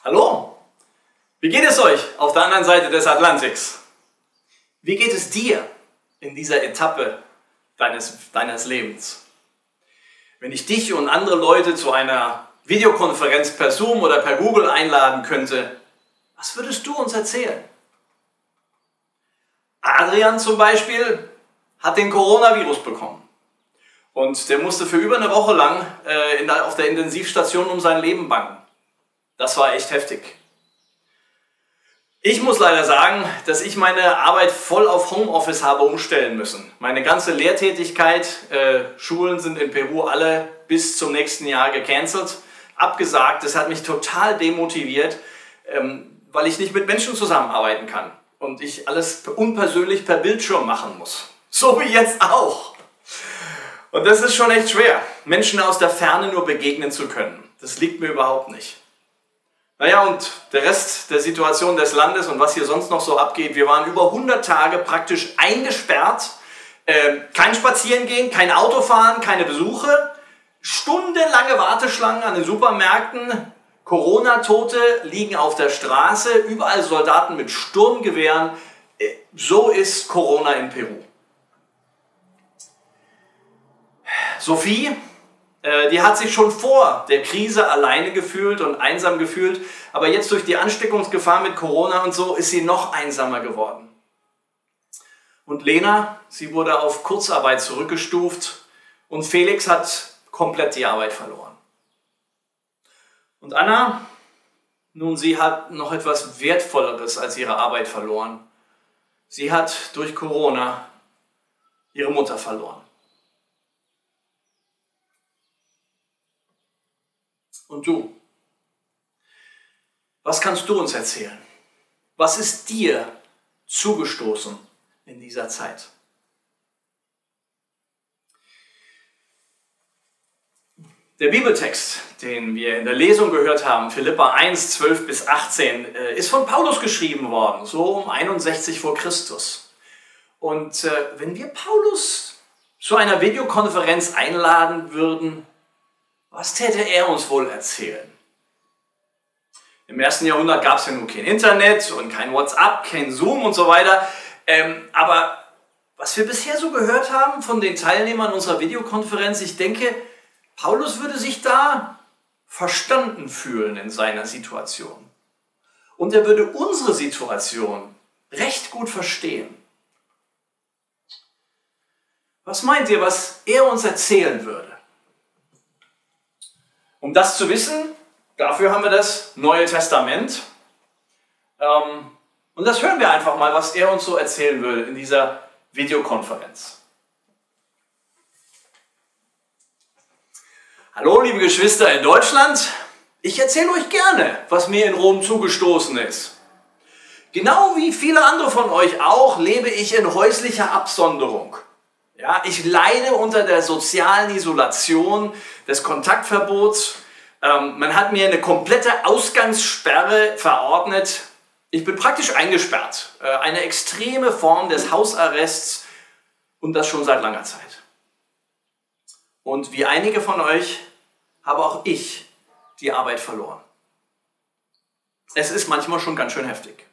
Hallo, wie geht es euch auf der anderen Seite des Atlantiks? Wie geht es dir in dieser Etappe deines Lebens? Wenn ich dich und andere Leute zu einer Videokonferenz per Zoom oder per Google einladen könnte, was würdest du uns erzählen? Adrian zum Beispiel hat den Coronavirus bekommen und der musste für über eine Woche lang auf der Intensivstation um sein Leben bangen. Das war echt heftig. Ich muss leider sagen, dass ich meine Arbeit voll auf Homeoffice habe umstellen müssen. Meine ganze Lehrtätigkeit, Schulen sind in Peru alle bis zum nächsten Jahr gecancelt, abgesagt. Das hat mich total demotiviert, weil ich nicht mit Menschen zusammenarbeiten kann und ich alles unpersönlich per Bildschirm machen muss. So wie jetzt auch. Und das ist schon echt schwer, Menschen aus der Ferne nur begegnen zu können. Das liegt mir überhaupt nicht. Naja, und der Rest der Situation des Landes und was hier sonst noch so abgeht, wir waren über 100 Tage praktisch eingesperrt, kein Spazierengehen, kein Autofahren, keine Besuche, stundenlange Warteschlangen an den Supermärkten, Corona-Tote liegen auf der Straße, überall Soldaten mit Sturmgewehren. So ist Corona in Peru. Sophie, die hat sich schon vor der Krise alleine gefühlt und einsam gefühlt, aber jetzt durch die Ansteckungsgefahr mit Corona und so ist sie noch einsamer geworden. Und Lena, sie wurde auf Kurzarbeit zurückgestuft und Felix hat komplett die Arbeit verloren. Und Anna, nun, sie hat noch etwas Wertvolleres als ihre Arbeit verloren. Sie hat durch Corona ihre Mutter verloren. Und du? Was kannst du uns erzählen? Was ist dir zugestoßen in dieser Zeit? Der Bibeltext, den wir in der Lesung gehört haben, Philipper 1, 12 bis 18, ist von Paulus geschrieben worden, so um 61 vor Christus. Und wenn wir Paulus zu einer Videokonferenz einladen würden, was täte er uns wohl erzählen? Im 1. Jahrhundert gab es ja nun kein Internet und kein WhatsApp, kein Zoom und so weiter. Aber was wir bisher so gehört haben von den Teilnehmern unserer Videokonferenz, ich denke, Paulus würde sich da verstanden fühlen in seiner Situation. Und er würde unsere Situation recht gut verstehen. Was meint ihr, was er uns erzählen würde? Um das zu wissen, dafür haben wir das Neue Testament. Und das hören wir einfach mal, was er uns so erzählen würde in dieser Videokonferenz. Hallo, liebe Geschwister in Deutschland. Ich erzähle euch gerne, was mir in Rom zugestoßen ist. Genau wie viele andere von euch auch, lebe ich in häuslicher Absonderung. Ja, ich leide unter der sozialen Isolation, des Kontaktverbots. Man hat mir eine komplette Ausgangssperre verordnet. Ich bin praktisch eingesperrt. Eine extreme Form des Hausarrests und das schon seit langer Zeit. Und wie einige von euch habe auch ich die Arbeit verloren. Es ist manchmal schon ganz schön heftig.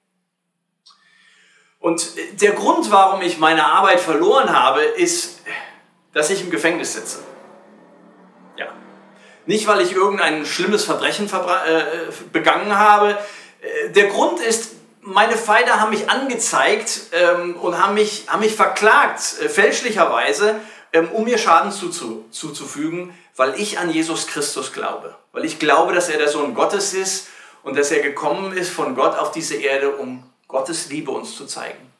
Und der Grund, warum ich meine Arbeit verloren habe, ist, dass ich im Gefängnis sitze. Ja. Nicht, weil ich irgendein schlimmes Verbrechen begangen habe. Der Grund ist, meine Feinde haben mich angezeigt und haben mich verklagt, fälschlicherweise, um mir Schaden zuzufügen, weil ich an Jesus Christus glaube. Weil ich glaube, dass er der Sohn Gottes ist und dass er gekommen ist von Gott auf diese Erde, um Gottes Liebe uns zu zeigen.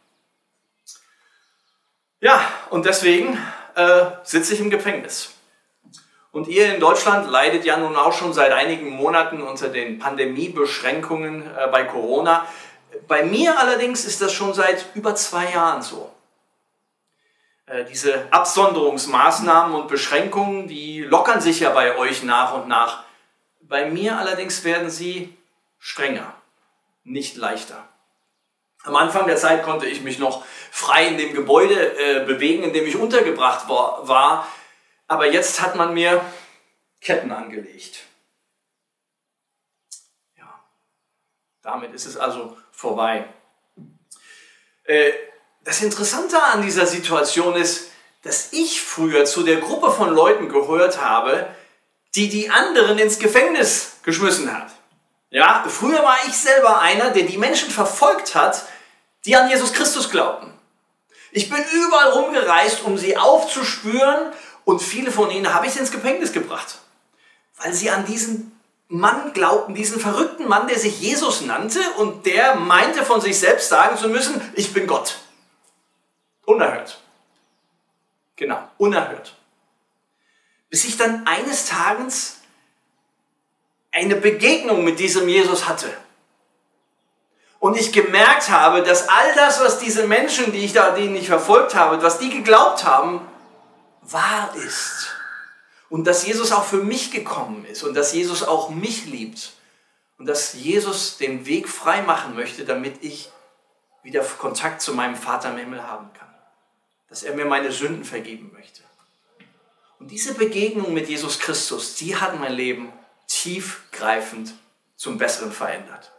Ja, und deswegen sitze ich im Gefängnis. Und ihr in Deutschland leidet ja nun auch schon seit einigen Monaten unter den Pandemiebeschränkungen bei Corona. Bei mir allerdings ist das schon seit über 2 Jahren so. Diese Absonderungsmaßnahmen und Beschränkungen, die lockern sich ja bei euch nach und nach. Bei mir allerdings werden sie strenger, nicht leichter. Am Anfang der Zeit konnte ich mich noch frei in dem Gebäude bewegen, in dem ich untergebracht war. Aber jetzt hat man mir Ketten angelegt. Ja. Damit ist es also vorbei. Das Interessante an dieser Situation ist, dass ich früher zu der Gruppe von Leuten gehört habe, die anderen ins Gefängnis geschmissen hat. Ja, früher war ich selber einer, der die Menschen verfolgt hat, die an Jesus Christus glaubten. Ich bin überall rumgereist, um sie aufzuspüren, und viele von ihnen habe ich ins Gefängnis gebracht, weil sie an diesen Mann glaubten, diesen verrückten Mann, der sich Jesus nannte und der meinte von sich selbst sagen zu müssen, ich bin Gott. Unerhört. Genau, unerhört. Bis ich dann eines Tages eine Begegnung mit diesem Jesus hatte. Und ich gemerkt habe, dass all das, was diese Menschen, denen ich verfolgt habe, was die geglaubt haben, wahr ist. Und dass Jesus auch für mich gekommen ist und dass Jesus auch mich liebt. Und dass Jesus den Weg frei machen möchte, damit ich wieder Kontakt zu meinem Vater im Himmel haben kann. Dass er mir meine Sünden vergeben möchte. Und diese Begegnung mit Jesus Christus, die hat mein Leben tiefgreifend zum Besseren verändert.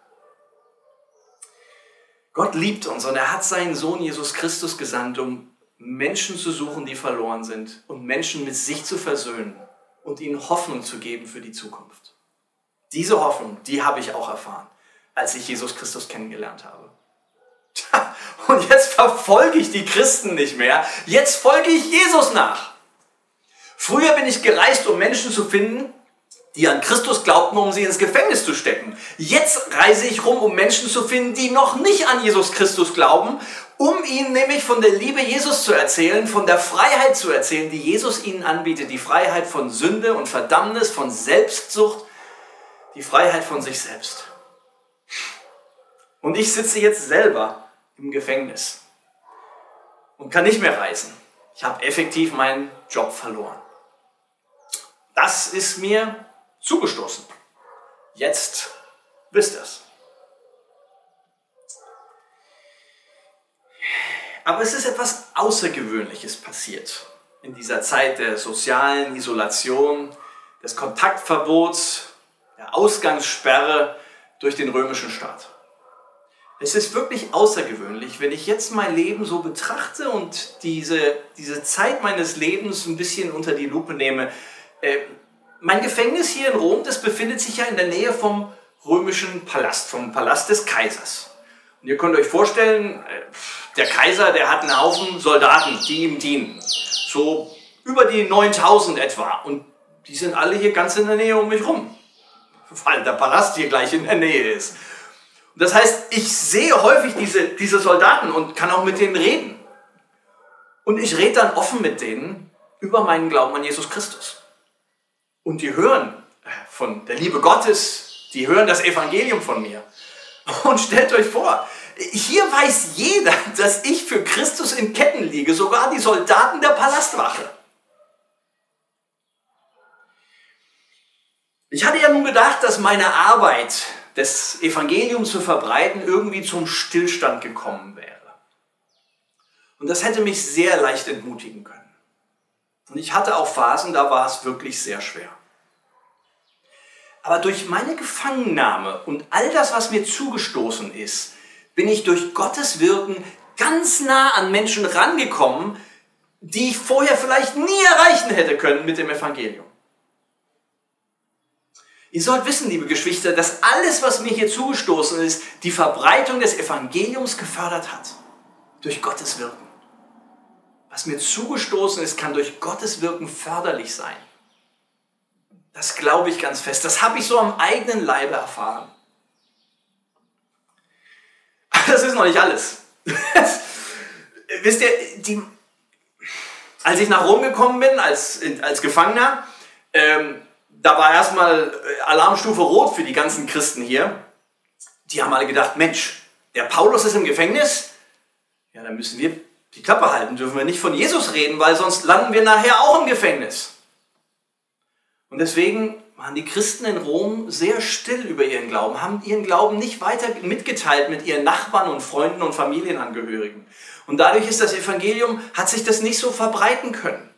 Gott liebt uns und er hat seinen Sohn Jesus Christus gesandt, um Menschen zu suchen, die verloren sind und Menschen mit sich zu versöhnen und ihnen Hoffnung zu geben für die Zukunft. Diese Hoffnung, die habe ich auch erfahren, als ich Jesus Christus kennengelernt habe. Und jetzt verfolge ich die Christen nicht mehr, jetzt folge ich Jesus nach. Früher bin ich gereist, um Menschen zu finden, die an Christus glaubten, um sie ins Gefängnis zu stecken. Jetzt reise ich rum, um Menschen zu finden, die noch nicht an Jesus Christus glauben, um ihnen nämlich von der Liebe Jesus zu erzählen, von der Freiheit zu erzählen, die Jesus ihnen anbietet. Die Freiheit von Sünde und Verdammnis, von Selbstsucht, die Freiheit von sich selbst. Und ich sitze jetzt selber im Gefängnis und kann nicht mehr reisen. Ich habe effektiv meinen Job verloren. Das ist mir zugestoßen. Jetzt wisst ihr es. Aber es ist etwas Außergewöhnliches passiert in dieser Zeit der sozialen Isolation, des Kontaktverbots, der Ausgangssperre durch den römischen Staat. Es ist wirklich außergewöhnlich, wenn ich jetzt mein Leben so betrachte und diese Zeit meines Lebens ein bisschen unter die Lupe nehme. Mein Gefängnis hier in Rom, das befindet sich ja in der Nähe vom römischen Palast, vom Palast des Kaisers. Und ihr könnt euch vorstellen, der Kaiser, der hat einen Haufen Soldaten, die ihm dienen. So über die 9000 etwa. Und die sind alle hier ganz in der Nähe um mich rum. Weil der Palast hier gleich in der Nähe ist. Und das heißt, ich sehe häufig diese Soldaten und kann auch mit denen reden. Und ich rede dann offen mit denen über meinen Glauben an Jesus Christus. Und die hören von der Liebe Gottes, die hören das Evangelium von mir. Und stellt euch vor, hier weiß jeder, dass ich für Christus in Ketten liege, sogar die Soldaten der Palastwache. Ich hatte ja nun gedacht, dass meine Arbeit, das Evangelium zu verbreiten, irgendwie zum Stillstand gekommen wäre. Und das hätte mich sehr leicht entmutigen können. Und ich hatte auch Phasen, da war es wirklich sehr schwer. Aber durch meine Gefangennahme und all das, was mir zugestoßen ist, bin ich durch Gottes Wirken ganz nah an Menschen rangekommen, die ich vorher vielleicht nie erreichen hätte können mit dem Evangelium. Ihr sollt wissen, liebe Geschwister, dass alles, was mir hier zugestoßen ist, die Verbreitung des Evangeliums gefördert hat. Durch Gottes Wirken. Was mir zugestoßen ist, kann durch Gottes Wirken förderlich sein. Das glaube ich ganz fest. Das habe ich so am eigenen Leibe erfahren. Aber das ist noch nicht alles. Wisst ihr, als ich nach Rom gekommen bin, als Gefangener, da war erstmal Alarmstufe Rot für die ganzen Christen hier. Die haben alle gedacht, Mensch, der Paulus ist im Gefängnis. Ja, dann müssen wir die Klappe halten, dürfen wir nicht von Jesus reden, weil sonst landen wir nachher auch im Gefängnis. Und deswegen waren die Christen in Rom sehr still über ihren Glauben, haben ihren Glauben nicht weiter mitgeteilt mit ihren Nachbarn und Freunden und Familienangehörigen. Und dadurch ist das Evangelium, hat sich das nicht so verbreiten können.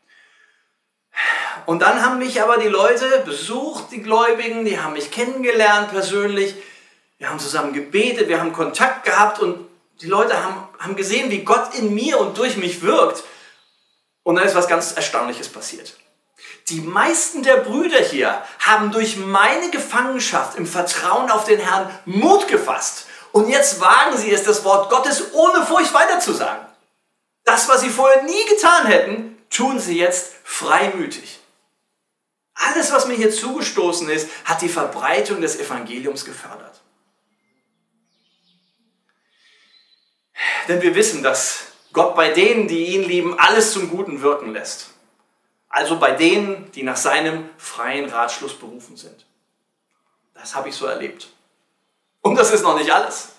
Und dann haben mich aber die Leute besucht, die Gläubigen, die haben mich kennengelernt persönlich. Wir haben zusammen gebetet, wir haben Kontakt gehabt und die Leute haben gesehen, wie Gott in mir und durch mich wirkt. Und dann ist was ganz Erstaunliches passiert. Die meisten der Brüder hier haben durch meine Gefangenschaft im Vertrauen auf den Herrn Mut gefasst. Und jetzt wagen sie es, das Wort Gottes ohne Furcht weiterzusagen. Das, was sie vorher nie getan hätten, tun sie jetzt freimütig. Alles, was mir hier zugestoßen ist, hat die Verbreitung des Evangeliums gefördert. Denn wir wissen, dass Gott bei denen, die ihn lieben, alles zum Guten wirken lässt. Also bei denen, die nach seinem freien Ratschluss berufen sind. Das habe ich so erlebt. Und das ist noch nicht alles.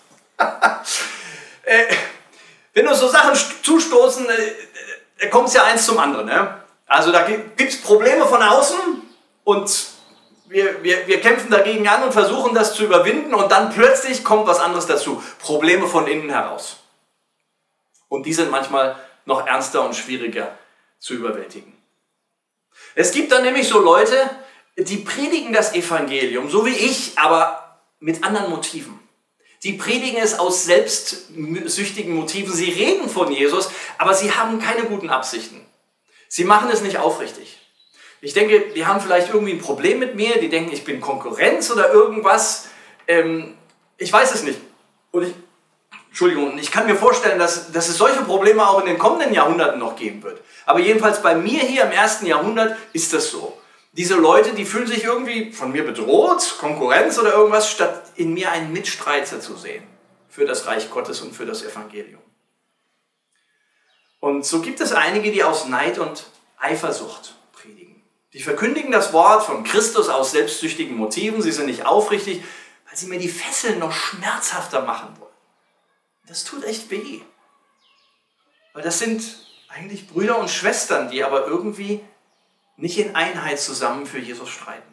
Wenn uns so Sachen zustoßen, kommt es ja eins zum anderen. Ne? Also da gibt es Probleme von außen und wir kämpfen dagegen an und versuchen das zu überwinden und dann plötzlich kommt was anderes dazu. Probleme von innen heraus. Und die sind manchmal noch ernster und schwieriger zu überwältigen. Es gibt dann nämlich so Leute, die predigen das Evangelium, so wie ich, aber mit anderen Motiven. Die predigen es aus selbstsüchtigen Motiven. Sie reden von Jesus, aber sie haben keine guten Absichten. Sie machen es nicht aufrichtig. Ich denke, die haben vielleicht irgendwie ein Problem mit mir, die denken, ich bin Konkurrenz oder irgendwas. Ich weiß es nicht. Und ich kann mir vorstellen, dass es solche Probleme auch in den kommenden Jahrhunderten noch geben wird. Aber jedenfalls bei mir hier im 1. Jahrhundert ist das so. Diese Leute, die fühlen sich irgendwie von mir bedroht, Konkurrenz oder irgendwas, statt in mir einen Mitstreiter zu sehen für das Reich Gottes und für das Evangelium. Und so gibt es einige, die aus Neid und Eifersucht predigen. Die verkündigen das Wort von Christus aus selbstsüchtigen Motiven. Sie sind nicht aufrichtig, weil sie mir die Fesseln noch schmerzhafter machen wollen. Das tut echt weh. Weil das sind eigentlich Brüder und Schwestern, die aber irgendwie nicht in Einheit zusammen für Jesus streiten.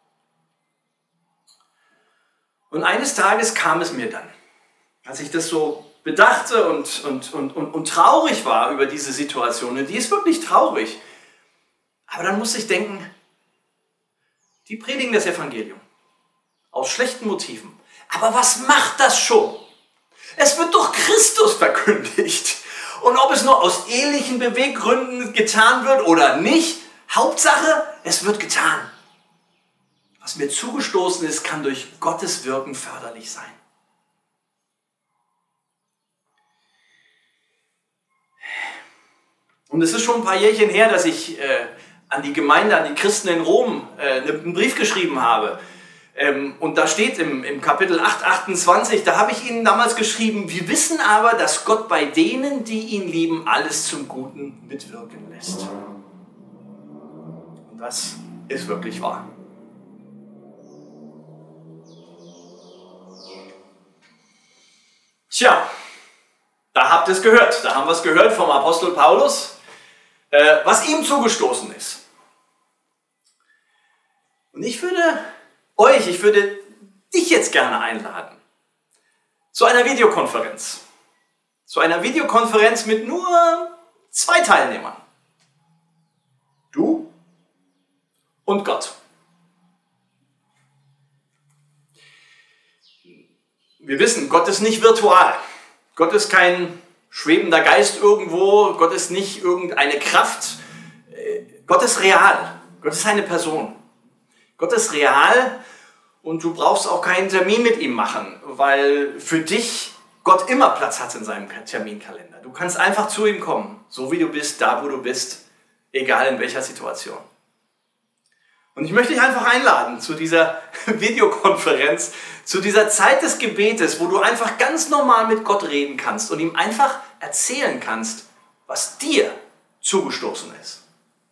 Und eines Tages kam es mir dann, als ich das so bedachte und traurig war über diese Situation. Und die ist wirklich traurig. Aber dann musste ich denken, die predigen das Evangelium aus schlechten Motiven. Aber was macht das schon? Es wird doch Christus verkündigt. Und ob es nur aus ehelichen Beweggründen getan wird oder nicht, Hauptsache, es wird getan. Was mir zugestoßen ist, kann durch Gottes Wirken förderlich sein. Und es ist schon ein paar Jährchen her, dass ich an die Gemeinde, an die Christen in Rom einen Brief geschrieben habe. Und da steht im Kapitel 8, 28, da habe ich ihnen damals geschrieben, wir wissen aber, dass Gott bei denen, die ihn lieben, alles zum Guten mitwirken lässt. Und das ist wirklich wahr. Tja, da habt ihr es gehört. Da haben wir es gehört vom Apostel Paulus, was ihm zugestoßen ist. Und ich würde dich jetzt gerne einladen zu einer Videokonferenz. Zu einer Videokonferenz mit nur 2 Teilnehmern. Du und Gott. Wir wissen, Gott ist nicht virtual. Gott ist kein schwebender Geist irgendwo. Gott ist nicht irgendeine Kraft. Gott ist real. Gott ist eine Person. Gott ist real und du brauchst auch keinen Termin mit ihm machen, weil für dich Gott immer Platz hat in seinem Terminkalender. Du kannst einfach zu ihm kommen, so wie du bist, da wo du bist, egal in welcher Situation. Und ich möchte dich einfach einladen zu dieser Videokonferenz, zu dieser Zeit des Gebetes, wo du einfach ganz normal mit Gott reden kannst und ihm einfach erzählen kannst, was dir zugestoßen ist.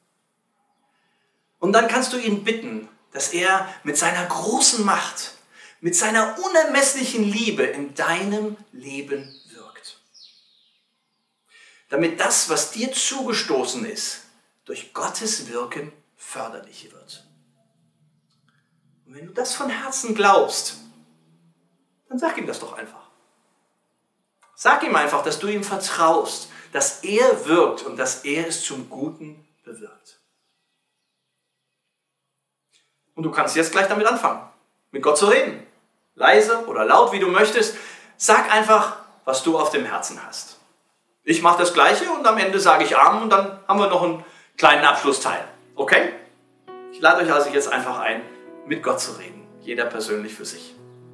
Und dann kannst du ihn bitten, dass er mit seiner großen Macht, mit seiner unermesslichen Liebe in deinem Leben wirkt. Damit das, was dir zugestoßen ist, durch Gottes Wirken förderlich wird. Und wenn du das von Herzen glaubst, dann sag ihm das doch einfach. Sag ihm einfach, dass du ihm vertraust, dass er wirkt und dass er es zum Guten bewirkt. Und du kannst jetzt gleich damit anfangen, mit Gott zu reden. leise oder laut, wie du möchtest. Sag einfach, was du auf dem Herzen hast. Ich mache das Gleiche und am Ende sage ich Amen und dann haben wir noch einen kleinen Abschlussteil. Okay? Ich lade euch also jetzt einfach ein, mit Gott zu reden. Jeder persönlich für sich.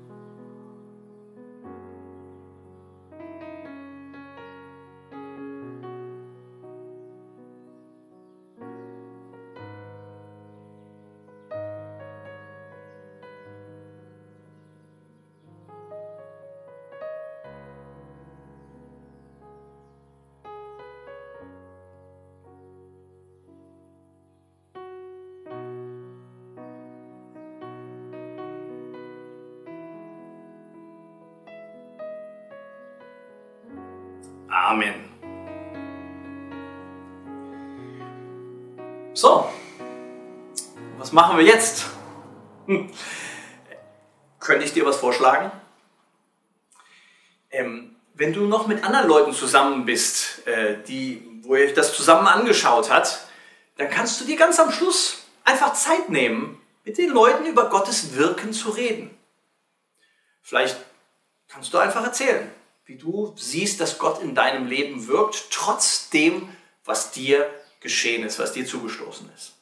Amen. So, was machen wir jetzt? Könnte ich dir was vorschlagen? Wenn du noch mit anderen Leuten zusammen bist, wo ihr euch das zusammen angeschaut habt, dann kannst du dir ganz am Schluss einfach Zeit nehmen, mit den Leuten über Gottes Wirken zu reden. Vielleicht kannst du einfach erzählen, wie du siehst, dass Gott in deinem Leben wirkt, trotz dem, was dir geschehen ist, was dir zugestoßen ist.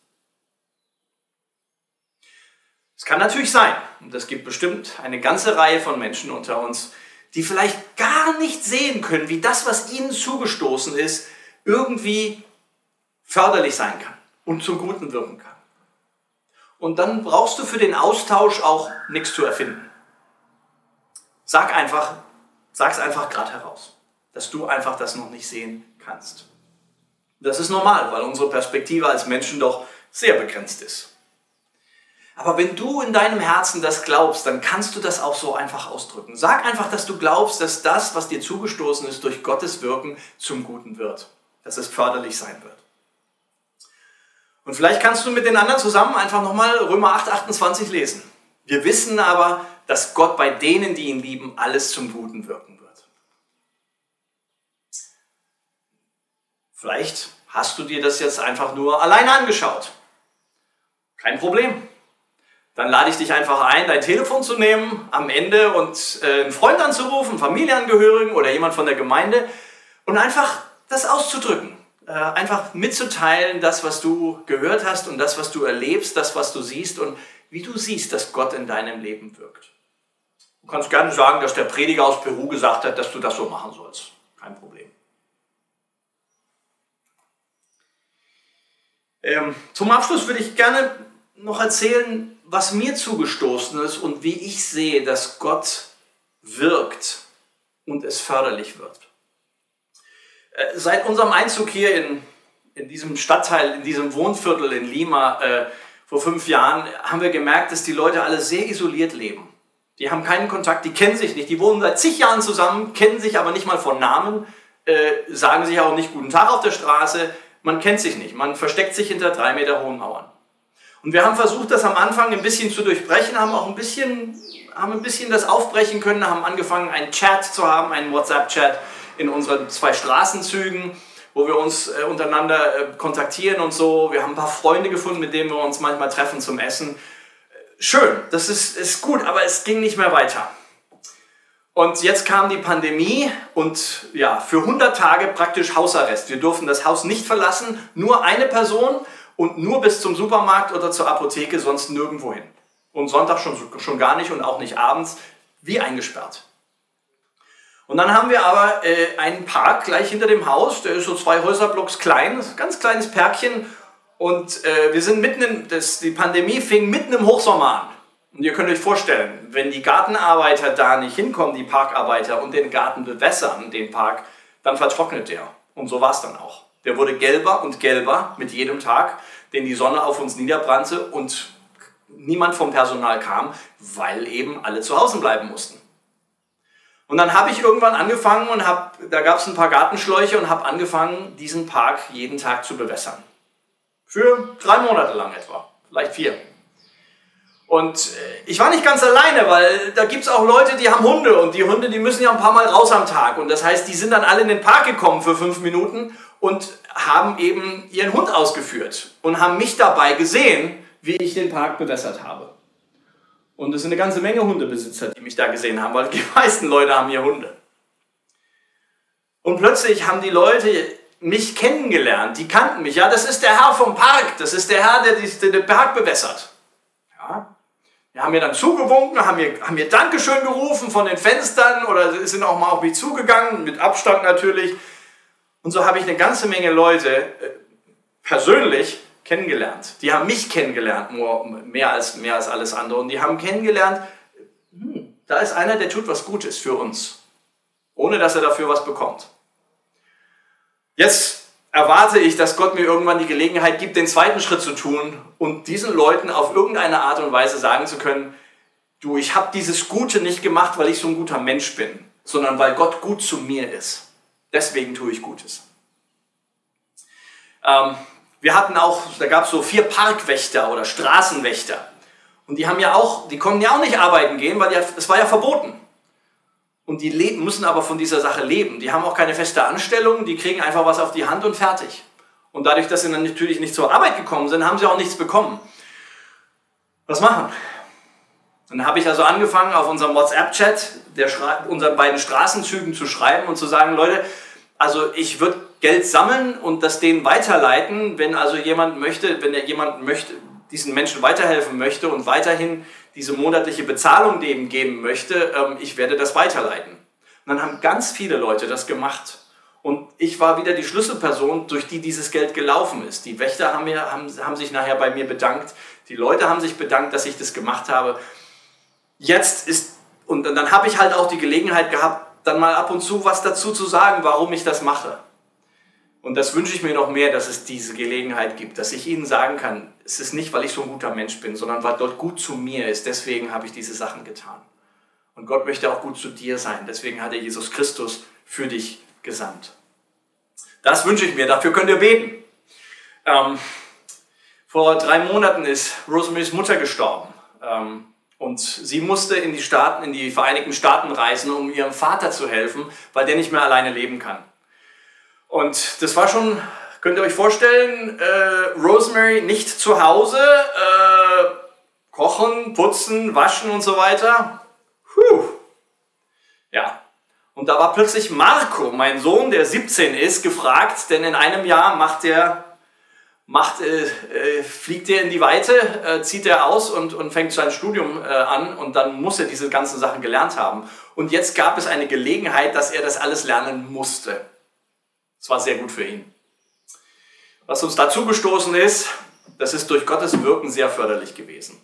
Es kann natürlich sein, und es gibt bestimmt eine ganze Reihe von Menschen unter uns, die vielleicht gar nicht sehen können, wie das, was ihnen zugestoßen ist, irgendwie förderlich sein kann und zum Guten wirken kann. Und dann brauchst du für den Austausch auch nichts zu erfinden. Sag's einfach gerade heraus, dass du einfach das noch nicht sehen kannst. Das ist normal, weil unsere Perspektive als Menschen doch sehr begrenzt ist. Aber wenn du in deinem Herzen das glaubst, dann kannst du das auch so einfach ausdrücken. Sag einfach, dass du glaubst, dass das, was dir zugestoßen ist, durch Gottes Wirken zum Guten wird. Dass es förderlich sein wird. Und vielleicht kannst du mit den anderen zusammen einfach nochmal Römer 8, 28 lesen. Wir wissen aber, dass Gott bei denen, die ihn lieben, alles zum Guten wirken wird. Vielleicht hast du dir das jetzt einfach nur alleine angeschaut. Kein Problem. Dann lade ich dich einfach ein, dein Telefon zu nehmen am Ende und einen Freund anzurufen, einen Familienangehörigen oder jemand von der Gemeinde und einfach das auszudrücken. Einfach mitzuteilen, das, was du gehört hast und das, was du erlebst, das, was du siehst und wie du siehst, dass Gott in deinem Leben wirkt. Du kannst gerne sagen, dass der Prediger aus Peru gesagt hat, dass du das so machen sollst. Kein Problem. Zum Abschluss würde ich gerne noch erzählen, was mir zugestoßen ist und wie ich sehe, dass Gott wirkt und es förderlich wird. Seit unserem Einzug hier in diesem Stadtteil, in diesem Wohnviertel in Lima vor 5 Jahren, haben wir gemerkt, dass die Leute alle sehr isoliert leben. Die haben keinen Kontakt, die kennen sich nicht, die wohnen seit zig Jahren zusammen, kennen sich aber nicht mal von Namen, sagen sich auch nicht guten Tag auf der Straße, man kennt sich nicht, man versteckt sich hinter 3 Meter hohen Mauern. Und wir haben versucht, das am Anfang ein bisschen zu durchbrechen, haben ein bisschen das aufbrechen können, haben angefangen, einen Chat zu haben, einen WhatsApp-Chat in unseren 2 Straßenzügen, wo wir uns untereinander kontaktieren und so. Wir haben ein paar Freunde gefunden, mit denen wir uns manchmal treffen zum Essen. Schön, das ist gut, aber es ging nicht mehr weiter. Und jetzt kam die Pandemie und ja, für 100 Tage praktisch Hausarrest. Wir durften das Haus nicht verlassen, nur eine Person und nur bis zum Supermarkt oder zur Apotheke, sonst nirgendwo hin. Und Sonntag schon gar nicht und auch nicht abends, wie eingesperrt. Und dann haben wir aber einen Park gleich hinter dem Haus, der ist so 2 Häuserblocks klein, das ist ein ganz kleines Pärkchen. Und wir sind die Pandemie fing mitten im Hochsommer an. Und ihr könnt euch vorstellen, wenn die Gartenarbeiter da nicht hinkommen, die Parkarbeiter, und den Garten bewässern, den Park, dann vertrocknet der. Und so war es dann auch. Der wurde gelber und gelber mit jedem Tag, den die Sonne auf uns niederbrannte und niemand vom Personal kam, weil eben alle zu Hause bleiben mussten. Und dann habe ich irgendwann angefangen und da gab es ein paar Gartenschläuche und habe angefangen, diesen Park jeden Tag zu bewässern. Für 3 Monate lang etwa, vielleicht 4. Und ich war nicht ganz alleine, weil da gibt es auch Leute, die haben Hunde und die Hunde, die müssen ja ein paar Mal raus am Tag. Und das heißt, die sind dann alle in den Park gekommen für 5 Minuten und haben eben ihren Hund ausgeführt und haben mich dabei gesehen, wie ich den Park bewässert habe. Und es sind eine ganze Menge Hundebesitzer, die mich da gesehen haben, weil die meisten Leute haben hier Hunde. Und plötzlich haben die Leute mich kennengelernt, die kannten mich. Ja, das ist der Herr vom Park, das ist der Herr, der den Park bewässert. Ja. Die haben mir dann zugewunken, haben mir Dankeschön gerufen von den Fenstern oder sind auch mal auf mich zugegangen, mit Abstand natürlich. Und so habe ich eine ganze Menge Leute persönlich kennengelernt. Die haben mich kennengelernt, mehr als alles andere. Und die haben kennengelernt, da ist einer, der tut was Gutes für uns, ohne dass er dafür was bekommt. Jetzt erwarte ich, dass Gott mir irgendwann die Gelegenheit gibt, den zweiten Schritt zu tun und diesen Leuten auf irgendeine Art und Weise sagen zu können, du, ich habe dieses Gute nicht gemacht, weil ich so ein guter Mensch bin, sondern weil Gott gut zu mir ist. Deswegen tue ich Gutes. Wir hatten auch, da gab es so 4 Parkwächter oder Straßenwächter. Und die konnten ja auch nicht arbeiten gehen, weil es war ja verboten. Und die müssen aber von dieser Sache leben. Die haben auch keine feste Anstellung, die kriegen einfach was auf die Hand und fertig. Und dadurch, dass sie dann natürlich nicht zur Arbeit gekommen sind, haben sie auch nichts bekommen. Was machen? Dann habe ich also angefangen, auf unserem WhatsApp-Chat unseren beiden Straßenzügen zu schreiben und zu sagen, Leute, also ich würde Geld sammeln und das denen weiterleiten, wenn jemand möchte, diesen Menschen weiterhelfen möchte und weiterhin diese monatliche Bezahlung dem geben möchte, ich werde das weiterleiten. Und dann haben ganz viele Leute das gemacht. Und ich war wieder die Schlüsselperson, durch die dieses Geld gelaufen ist. Die Wächter haben sich nachher bei mir bedankt. Die Leute haben sich bedankt, dass ich das gemacht habe. Und dann habe ich halt auch die Gelegenheit gehabt, dann mal ab und zu was dazu zu sagen, warum ich das mache. Und das wünsche ich mir noch mehr, dass es diese Gelegenheit gibt, dass ich Ihnen sagen kann, es ist nicht, weil ich so ein guter Mensch bin, sondern weil Gott gut zu mir ist. Deswegen habe ich diese Sachen getan. Und Gott möchte auch gut zu dir sein. Deswegen hat er Jesus Christus für dich gesandt. Das wünsche ich mir. Dafür könnt ihr beten. Vor 3 Monaten ist Rosemarys Mutter gestorben. Und sie musste in die Vereinigten Staaten reisen, um ihrem Vater zu helfen, weil der nicht mehr alleine leben kann. Und das war schon, könnt ihr euch vorstellen, Rosemary nicht zu Hause, kochen, putzen, waschen und so weiter. Ja, und da war plötzlich Marco, mein Sohn, der 17 ist, gefragt, denn in einem Jahr fliegt er in die Weite, zieht er aus und fängt sein Studium an und dann muss er diese ganzen Sachen gelernt haben. Und jetzt gab es eine Gelegenheit, dass er das alles lernen musste. Das war sehr gut für ihn. Was uns dazu gestoßen ist, das ist durch Gottes Wirken sehr förderlich gewesen.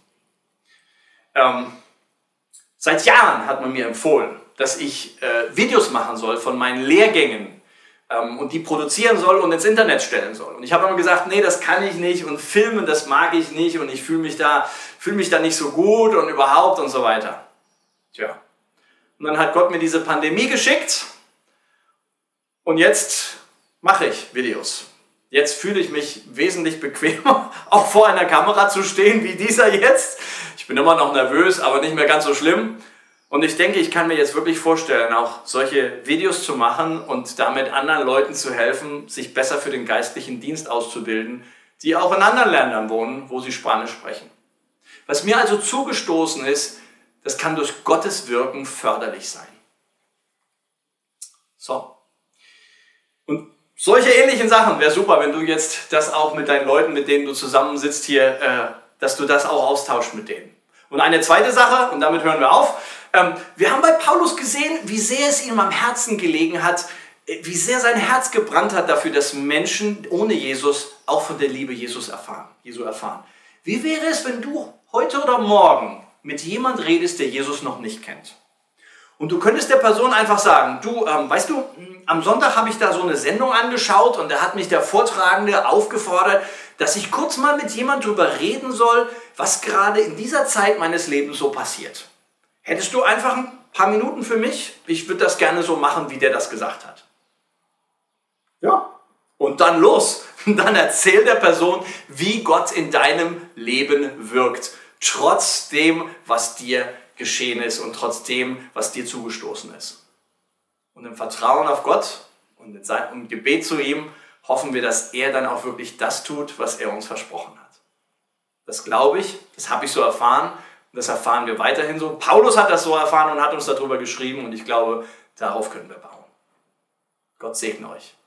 Seit Jahren hat man mir empfohlen, dass ich Videos machen soll von meinen Lehrgängen und die produzieren soll und ins Internet stellen soll. Und ich habe immer gesagt, nee, das kann ich nicht und filmen, das mag ich nicht und ich fühle mich da nicht so gut und überhaupt und so weiter. Tja. Und dann hat Gott mir diese Pandemie geschickt und jetzt mache ich Videos. Jetzt fühle ich mich wesentlich bequemer, auch vor einer Kamera zu stehen wie dieser jetzt. Ich bin immer noch nervös, aber nicht mehr ganz so schlimm. Und ich denke, ich kann mir jetzt wirklich vorstellen, auch solche Videos zu machen und damit anderen Leuten zu helfen, sich besser für den geistlichen Dienst auszubilden, die auch in anderen Ländern wohnen, wo sie Spanisch sprechen. Was mir also zugestoßen ist, das kann durch Gottes Wirken förderlich sein. So. Und solche ähnlichen Sachen wäre super, wenn du jetzt das auch mit deinen Leuten, mit denen du zusammensitzt hier, dass du das auch austauscht mit denen. Und eine zweite Sache, und damit hören wir auf. Wir haben bei Paulus gesehen, wie sehr es ihm am Herzen gelegen hat, wie sehr sein Herz gebrannt hat dafür, dass Menschen ohne Jesus auch von der Liebe Jesu erfahren. Wie wäre es, wenn du heute oder morgen mit jemand redest, der Jesus noch nicht kennt? Und du könntest der Person einfach sagen, du, weißt du, am Sonntag habe ich da so eine Sendung angeschaut und da hat mich der Vortragende aufgefordert, dass ich kurz mal mit jemand drüber reden soll, was gerade in dieser Zeit meines Lebens so passiert. Hättest du einfach ein paar Minuten für mich? Ich würde das gerne so machen, wie der das gesagt hat. Ja. Und dann los. Dann erzähl der Person, wie Gott in deinem Leben wirkt. Trotz dem, was dir geschehen ist und trotz dem, was dir zugestoßen ist. Und im Vertrauen auf Gott und im Gebet zu ihm hoffen wir, dass er dann auch wirklich das tut, was er uns versprochen hat. Das glaube ich, das habe ich so erfahren und Das erfahren wir weiterhin so. Paulus hat das so erfahren und hat uns darüber geschrieben und ich glaube, darauf können wir bauen. Gott segne euch.